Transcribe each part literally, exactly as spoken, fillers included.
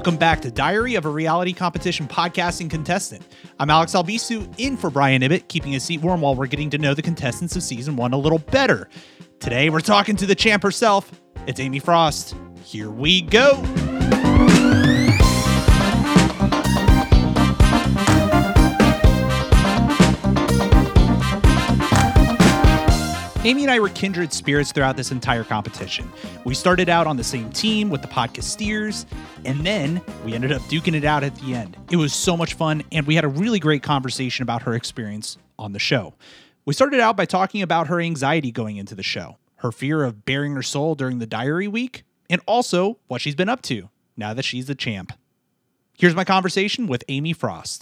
Welcome back to Diary of a Reality Competition Podcasting Contestant. I'm Alex Albisu, in for Brian Ibbett, keeping his seat warm while we're getting to know the contestants of season one a little better. Today, we're talking to the champ herself. It's Amy Frost. Here we go. Amy and I were kindred spirits throughout this entire competition. We started out on the same team with the Podcasteers, and then we ended up duking it out at the end. It was so much fun, and we had a really great conversation about her experience on the show. We started out by talking about her anxiety going into the show, her fear of baring her soul during the diary week, and also what she's been up to now that she's the champ. Here's my conversation with Amy Frost.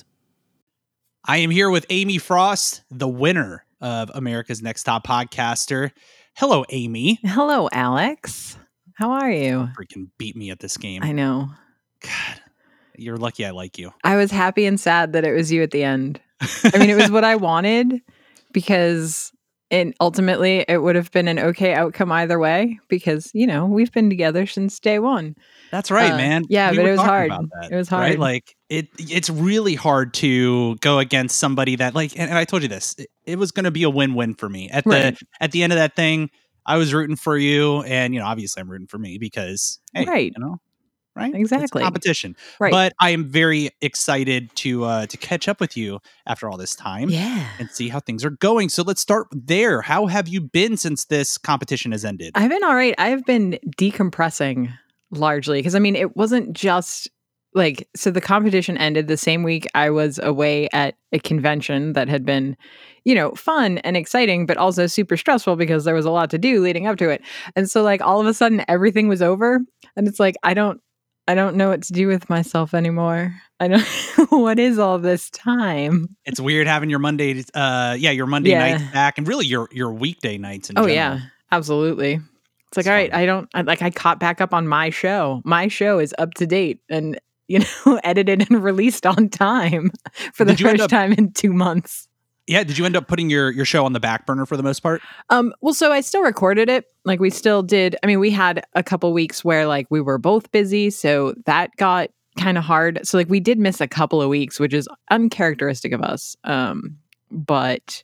I am here with Amy Frost, the winner of America's Next Top Podcaster. Hello, Amy. Hello, Alex. How are you? Freaking beat me at this game. I know. God, you're lucky I like you. I was happy and sad that it was you at the end. I mean, it was what I wanted because it, ultimately it would have been an okay outcome either way because, you know, we've been together since day one. That's right, uh, man. Yeah, we but it was hard. That, it was hard. Right? Like it, it's really hard to go against somebody that like, and, and I told you this, it, it was going to be a win-win for me at right. the, at the end of that thing. I was rooting for you and, you know, obviously I'm rooting for me because, hey, right. you know, right. Exactly. It's a competition. Right. But I am very excited to, uh, to catch up with you after all this time yeah. and see how things are going. So let's start there. How have you been since this competition has ended? I've been all right. I've been decompressing largely because I mean, it wasn't just like, so the competition ended the same week I was away at a convention that had been, you know, fun and exciting, but also super stressful because there was a lot to do leading up to it. And so like all of a sudden everything was over and it's like, I don't, I don't know what to do with myself anymore. I don't, what is all this time? It's weird having your Monday, uh, yeah, your Monday yeah. nights back and really your, your weekday nights in oh, general. yeah, absolutely. It's like, It's all right, fun. I don't, I, like I caught back up on my show. My show is up to date and, you know, edited and released on time for the Did you end first up- time in two months. Yeah. Did you end up putting your, your show on the back burner for the most part? Um, well, so I still recorded it. Like we still did. I mean, we had a couple weeks where like we were both busy. So that got kind of hard. So like we did miss a couple of weeks, which is uncharacteristic of us. Um, but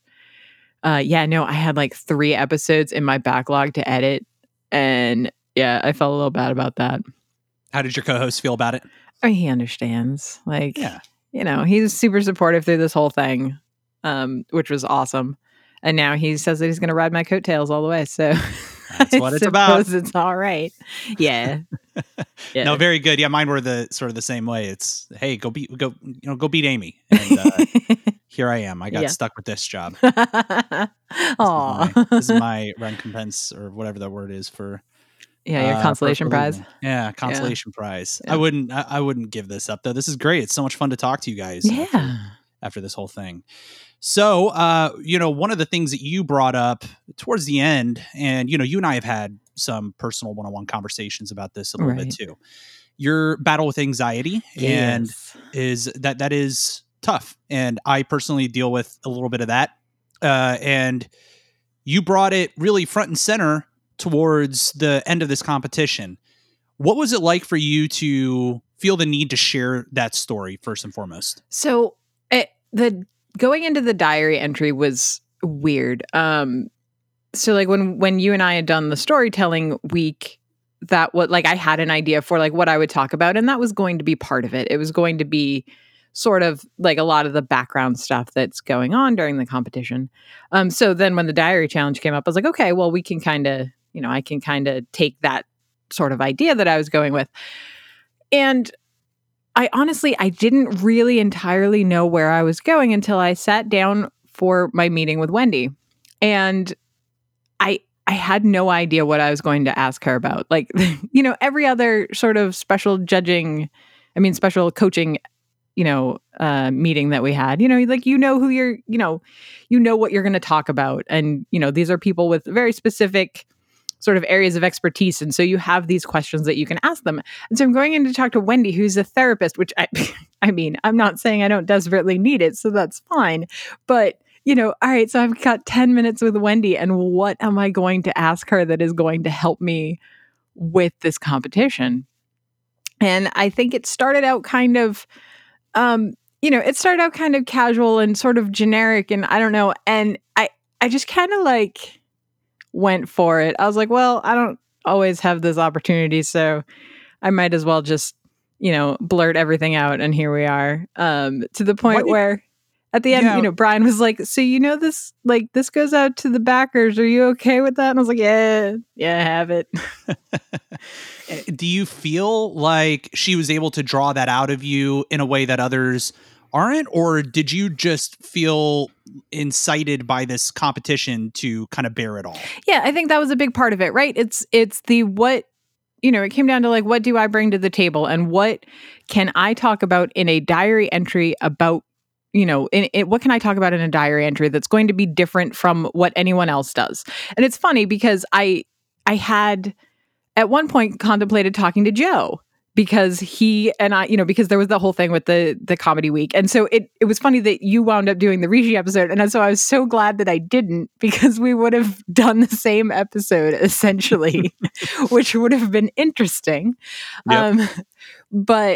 uh, yeah, no, I had like three episodes in my backlog to edit. And yeah, I felt a little bad about that. How did your co-host feel about it? I mean, he understands. Like, Yeah. you know, he's super supportive through this whole thing, um, which was awesome. And now he says that he's going to ride my coattails all the way. So That's what it's about. It's all right. Yeah. yeah. No, very good. Yeah, mine were the sort of the same way. It's hey, go beat, go, you know, go beat Amy. And uh, here I am. I got Yeah. stuck with this job. This is Aw. my, this is my recompense or whatever that word is for. Yeah, your uh, consolation for- for prize. losing. Yeah, consolation prize. Yeah. I wouldn't. I, I wouldn't give this up though. This is great. It's so much fun to talk to you guys. Yeah. After, after this whole thing. So, uh, you know, one of the things that you brought up towards the end, and you know, you and I have had some personal one-on-one conversations about this a little Right. bit too. Your battle with anxiety, and Yes. is that that is tough, and I personally deal with a little bit of that. Uh, and you brought it really front and center towards the end of this competition. What was it like for you to feel the need to share that story first and foremost? So it, the going into the diary entry was weird. Um, so like when when you and I had done the storytelling week, that what like I had an idea for like what I would talk about, and that was going to be part of it. It was going to be sort of like a lot of the background stuff that's going on during the competition. Um, so then when the diary challenge came up, I was like, okay, well, we can kind of, you know, I can kind of take that sort of idea that I was going with. And I honestly, I didn't really entirely know where I was going until I sat down for my meeting with Wendy. And I I had no idea what I was going to ask her about. Like, you know, every other sort of special judging, I mean, special coaching, you know, uh, meeting that we had, you know, like, you know, who you're, you know, you know what you're going to talk about. And, you know, these are people with very specific sort of areas of expertise. And so you have these questions that you can ask them. And so I'm going in to talk to Wendy, who's a therapist, which I, I mean, I'm not saying I don't desperately need it, so that's fine. But, you know, all right, so I've got ten minutes with Wendy, and what am I going to ask her that is going to help me with this competition? And I think it started out kind of, um, you know, it started out kind of casual and sort of generic, and I don't know. And I, I just kind of like went for it. I was like, well, I don't always have this opportunity, so I might as well just, you know, blurt everything out. And here we are, um, to the point did, where at the end, yeah. you know, Brian was like, so, you know, this, like, this goes out to the backers. Are you okay with that? And I was like, yeah, yeah, I have it. Do you feel like she was able to draw that out of you in a way that others aren't? Or did you just feel incited by this competition to kind of bear it all? Yeah, I think that was a big part of it, right? It's, it's the what, you know, it came down to like, what do I bring to the table and what can I talk about in a diary entry about, you know, in, in, what can I talk about in a diary entry that's going to be different from what anyone else does? And it's funny because I, I had at one point contemplated talking to Joe because he and I, you know, because there was the whole thing with the the comedy week. And so it it was funny that you wound up doing the Rishi episode. And so I was so glad that I didn't, because we would have done the same episode essentially, which would have been interesting. Yep. Um, but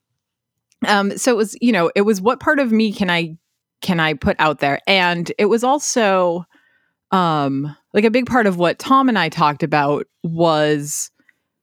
um, so it was, you know, it was what part of me can I can I put out there? And it was also um like a big part of what Tom and I talked about was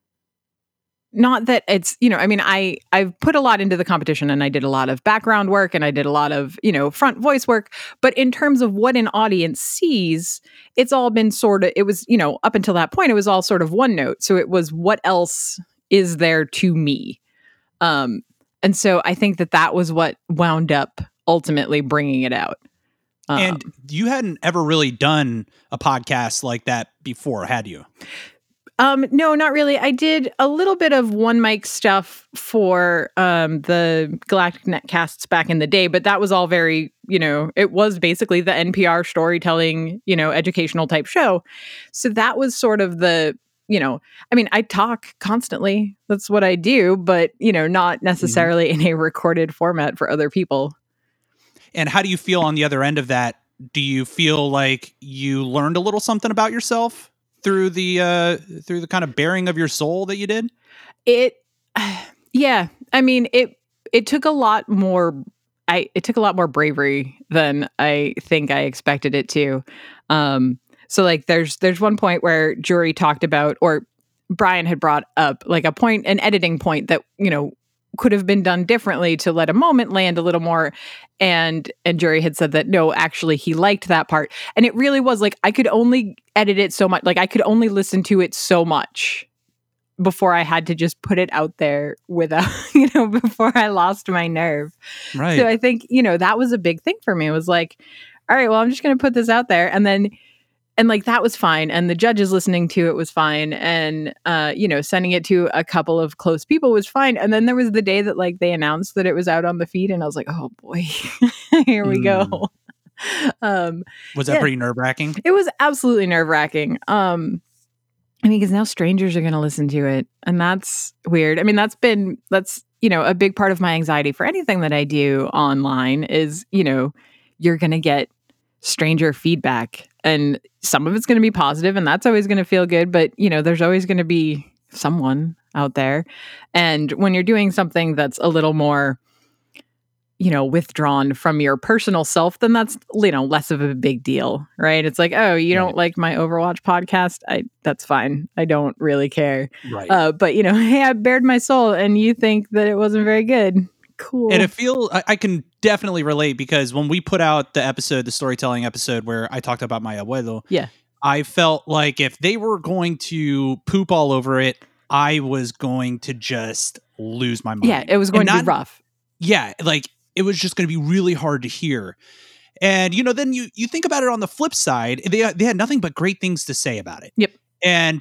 not that it's, you know, I mean, I, I've put a lot into the competition and I did a lot of background work and I did a lot of, you know, front voice work. But in terms of what an audience sees, it's all been sort of, it was, you know, up until that point, it was all sort of one note. So it was, what else is there to me? Um, and so I think that that was what wound up ultimately bringing it out. Um, and you hadn't ever really done a podcast like that before, had you? Um, no, not really. I did a little bit of one mic stuff for um, the Galactic Netcasts back in the day, but that was all very, you know, it was basically the N P R storytelling, you know, educational type show. So that was sort of the, you know, I mean, I talk constantly. That's what I do, but, you know, not necessarily mm-hmm. in a recorded format for other people. And how do you feel on the other end of that? Do you feel like you learned a little something about yourself through the uh, through the kind of bearing of your soul that you did? It, yeah. I mean, it it took a lot more. I it took a lot more bravery than I think I expected it to. Um, so like, there's there's one point where Jury talked about, or Brian had brought up, like a point, an editing point that, you know, could have been done differently to let a moment land a little more. And and Jury had said that, no, actually, he liked that part. And it really was like, I could only edit it so much. Like I could only listen to it so much before I had to just put it out there without, you know, before I lost my nerve. Right. So I think, you know, that was a big thing for me. It was like, all right, well, I'm just going to put this out there. And then And like, that was fine. And the judges listening to it was fine. And, uh, you know, sending it to a couple of close people was fine. And then there was the day that like they announced that it was out on the feed. And I was like, oh boy, here we mm. go. Um, was that yeah, pretty nerve wracking? It was absolutely nerve wracking. Um, I mean, because now strangers are going to listen to it. And that's weird. I mean, that's been, that's, you know, a big part of my anxiety for anything that I do online is, you know, you're going to get stranger feedback. And some of it's going to be positive, and that's always going to feel good. But, you know, there's always going to be someone out there. And when you're doing something that's a little more, you know, withdrawn from your personal self, then that's, you know, less of a big deal, right? It's like, oh, you right. don't like my Overwatch podcast? I that's fine. I don't really care. Right. Uh, but, you know, hey, I bared my soul, and you think that it wasn't very good. Cool. And it feel I, I can definitely relate, because when we put out the episode, the storytelling episode where I talked about my abuelo, yeah, I felt like if they were going to poop all over it, I was going to just lose my mind. Yeah, it was going not, to be rough. Yeah, like it was just going to be really hard to hear. And you know, then you you think about it on the flip side, they they had nothing but great things to say about it. Yep. And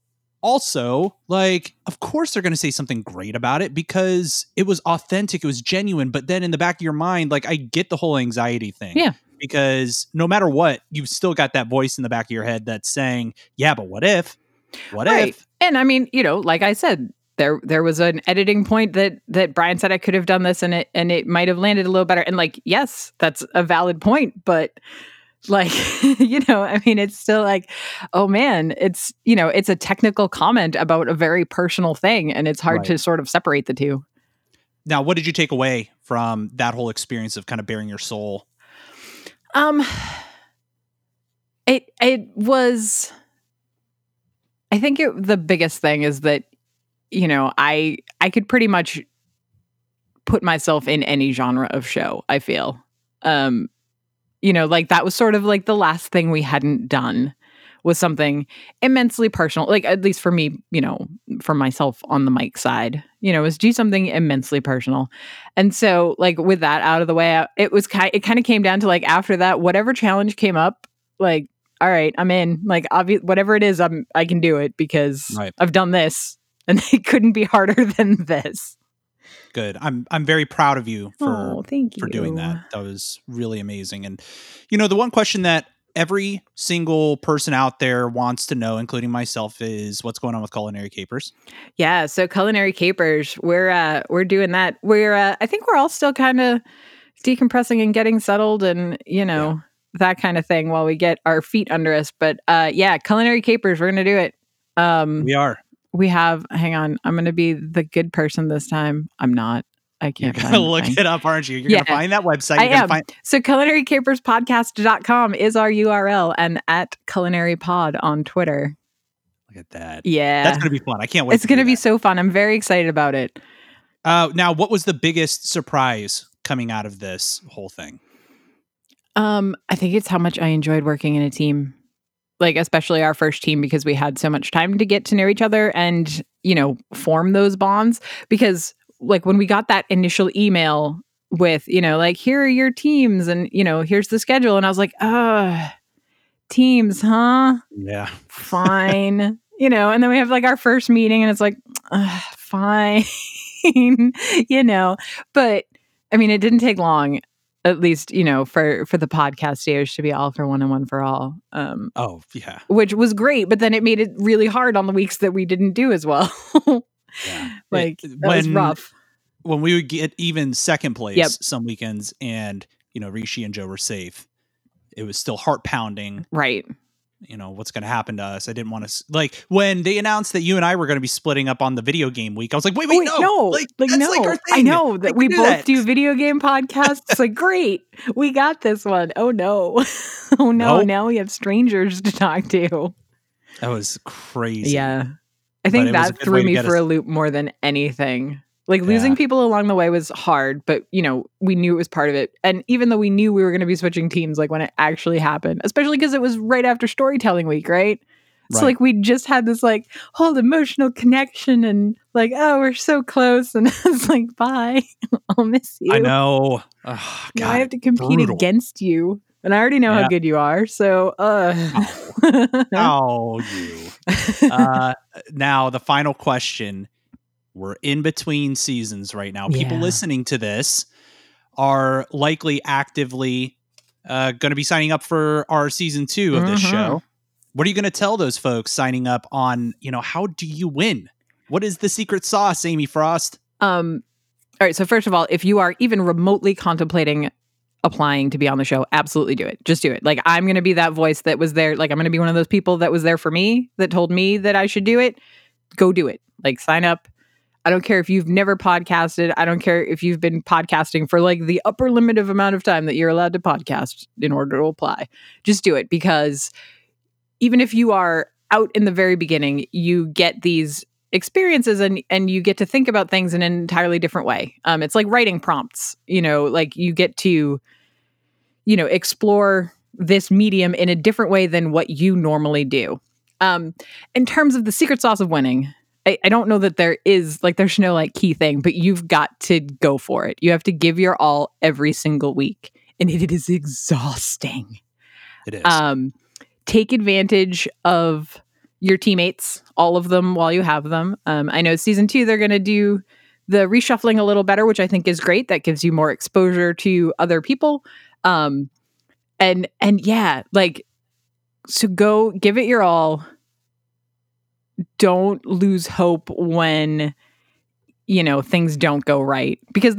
also, like, of course they're going to say something great about it because it was authentic, it was genuine. But then in the back of your mind, like, I get the whole anxiety thing. Yeah. Because no matter what, you've still got that voice in the back of your head that's saying, yeah, but what if? What right. if? And I mean, you know, like I said, there there was an editing point that that Brian said I could have done this and it and it might have landed a little better. And like, yes, that's a valid point, but Like, you know, I mean, it's still like, oh man, it's, you know, it's a technical comment about a very personal thing. And it's hard Right. to sort of separate the two. Now, what did you take away from that whole experience of kind of bearing your soul? Um, it, it was, I think it, the biggest thing is that, you know, I, I could pretty much put myself in any genre of show, I feel. Um, you know, like that was sort of like the last thing we hadn't done was something immensely personal, like at least for me, you know, for myself on the mic side, you know, was do something immensely personal. And so like with that out of the way, it was kind it kind of came down to like after that, whatever challenge came up, like, all right, I'm in, like obvi- whatever it is, I'm, I can do it because Right. I've done this and it couldn't be harder than this. Good. I'm I'm very proud of you for Oh, thank you. for doing that. That was really amazing. And you know, the one question that every single person out there wants to know, including myself, is what's going on with Culinary Capers? Yeah, so Culinary Capers, we're uh we're doing that. We're uh I think we're all still kind of decompressing and getting settled and, you know, yeah. that kind of thing while we get our feet under us. But uh yeah, Culinary Capers, we're going to do it. Um We are. We have, hang on, I'm going to be the good person this time. I'm not. I can't You're going to look it up, aren't you? You're yeah, going to find that website. You're I am. Find- so culinary capers podcast dot com is our U R L and at Culinary Pod on Twitter. Look at that. Yeah. That's going to be fun. I can't wait. It's going to be so fun. I'm very excited about it. Uh, now, what was the biggest surprise coming out of this whole thing? Um, I think it's how much I enjoyed working in a team. Like, especially our first team, because we had so much time to get to know each other and, you know, form those bonds. Because, like, when we got that initial email with, you know, like, here are your teams and, you know, here's the schedule. And I was like, uh, teams, huh? Yeah. Fine. You know, and then we have, like, our first meeting and it's like, uh, fine. You know, but, I mean, it didn't take long. At least, you know, for, for the podcast stage to be all for one and one for all. Um, oh, yeah. Which was great, but then it made it really hard on the weeks that we didn't do as well. Yeah. Like, it, that when, was rough. When we would get even second place yep. some weekends and, you know, Rishi and Joe were safe, it was still heart pounding. Right. You know, what's going to happen to us? I didn't want to, like, when they announced that you and I were going to be splitting up on the video game week, I was like, wait, wait, wait no. no. Like, like that's no. like our thing. I know that we, we do both that. do video game podcasts. Like, great. We got this one. Oh, no. Oh, no. Nope. Now we have strangers to talk to. That was crazy. Yeah. I think that threw me for us. a loop more than anything. Like, losing yeah. people along the way was hard, but, you know, we knew it was part of it. And even though we knew we were going to be switching teams, like, when it actually happened, especially because it was right after storytelling week, right? right? So, like, we just had this, like, whole emotional connection and, like, oh, we're so close. And it's like, bye. I'll miss you. I know. Oh, God, now I have to compete brutal. against you. And I already know yeah. how good you are. So, uh. oh, oh you. Uh, now, the final question. We're in between seasons right now. People yeah. listening to this are likely actively uh, going to be signing up for our season two of this mm-hmm. show. What are you going to tell those folks signing up on, you know, how do you win? What is the secret sauce, Amy Frost? Um, all right. So first of all, if you are even remotely contemplating applying to be on the show, absolutely do it. Just do it. Like, I'm going to be that voice that was there. Like, I'm going to be one of those people that was there for me, that told me that I should do it. Go do it. Like, sign up. I don't care if you've never podcasted. I don't care if you've been podcasting for like the upper limit of amount of time that you're allowed to podcast in order to apply. Just do it, because even if you are out in the very beginning, you get these experiences and, and you get to think about things in an entirely different way. Um, it's like writing prompts, you know, like you get to, you know, explore this medium in a different way than what you normally do. Um, in terms of the secret sauce of winning, I, I don't know that there is, like, there's no, like, key thing, but you've got to go for it. You have to give your all every single week. And it, it is exhausting. It is. Um, take advantage of your teammates, all of them, while you have them. Um, I know season two, they're going to do the reshuffling a little better, which I think is great. That gives you more exposure to other people. Um, and, and yeah, like, so go give it your all. Don't lose hope when, you know, things don't go right, because they won't.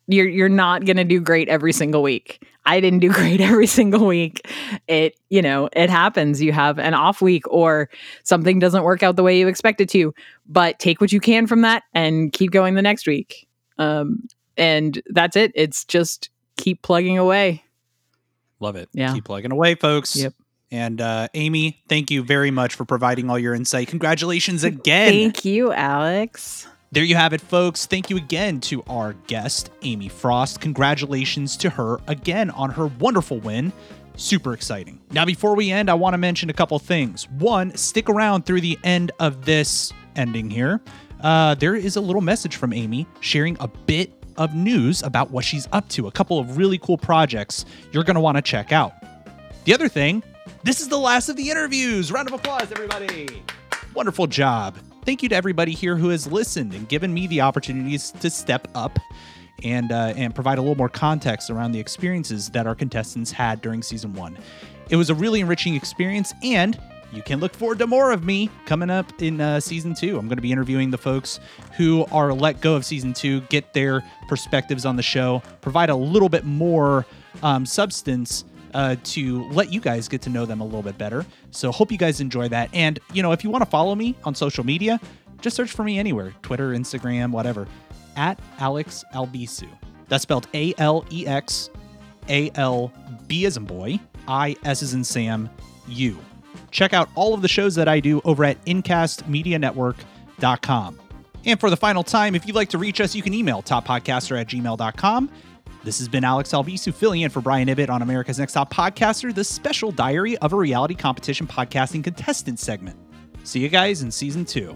You're you're not going to do great every single week. I didn't do great every single week. It, you know, it happens. You have an off week or something doesn't work out the way you expect it to, but take what you can from that and keep going the next week. Um, and that's it. It's just keep plugging away. Love it. Yeah. Keep plugging away, folks. Yep. And uh, Amy, thank you very much for providing all your insight. Congratulations again. Thank you, Alex. There you have it, folks. Thank you again to our guest, Amy Frost. Congratulations to her again on her wonderful win. Super exciting. Now, before we end, I want to mention a couple things. One, stick around through the end of this ending here. Uh, there is a little message from Amy sharing a bit of news about what she's up to, a couple of really cool projects you're going to want to check out. The other thing, this is the last of the interviews. Round of applause, everybody. Wonderful job. Thank you to everybody here who has listened and given me the opportunities to step up and uh, and provide a little more context around the experiences that our contestants had during season one. It was a really enriching experience, and you can look forward to more of me coming up in uh, season two. I'm going to be interviewing the folks who are let go of season two, get their perspectives on the show, provide a little bit more um, substance Uh, to let you guys get to know them a little bit better. So hope you guys enjoy that. And, you know, if you want to follow me on social media, just search for me anywhere. Twitter, Instagram, whatever. At Alex Albisu. That's spelled A L E X A L B as in boy, I S as in Sam, U. Check out all of the shows that I do over at incast media network dot com. And for the final time, if you'd like to reach us, you can email top podcaster at gmail dot com. This has been Alex Albisu filling in for Brian Ibbett on America's Next Top Podcaster, the special diary of a reality competition podcasting contestant segment. See you guys in season two.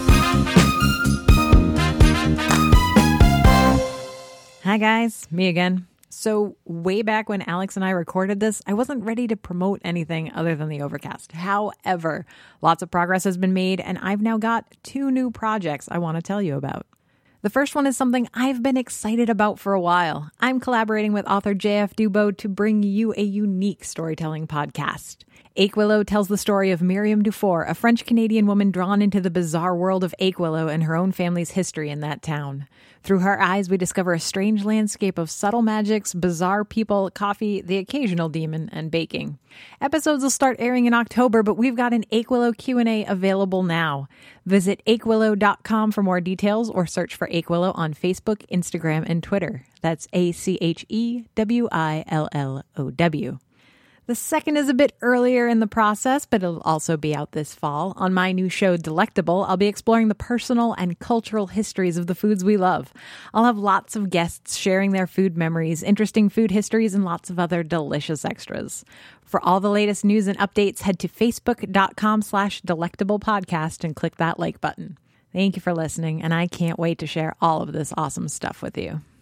Hi guys, me again. So way back when Alex and I recorded this, I wasn't ready to promote anything other than the Overcast. However, lots of progress has been made, and I've now got two new projects I want to tell you about. The first one is something I've been excited about for a while. I'm collaborating with author J F Dubo to bring you a unique storytelling podcast. Aquilo tells the story of Miriam Dufour, a French-Canadian woman drawn into the bizarre world of Aquilo and her own family's history in that town. Through her eyes, we discover a strange landscape of subtle magics, bizarre people, coffee, the occasional demon, and baking. Episodes will start airing in October, but we've got an Aquilo Q and A available now. Visit aquilo dot com for more details or search for Aquilo on Facebook, Instagram, and Twitter. That's A C H E W I L L O W. The second is a bit earlier in the process, but it'll also be out this fall. On my new show, Delectable, I'll be exploring the personal and cultural histories of the foods we love. I'll have lots of guests sharing their food memories, interesting food histories, and lots of other delicious extras. For all the latest news and updates, head to facebook dot com slash delectable podcast and click that like button. Thank you for listening, and I can't wait to share all of this awesome stuff with you.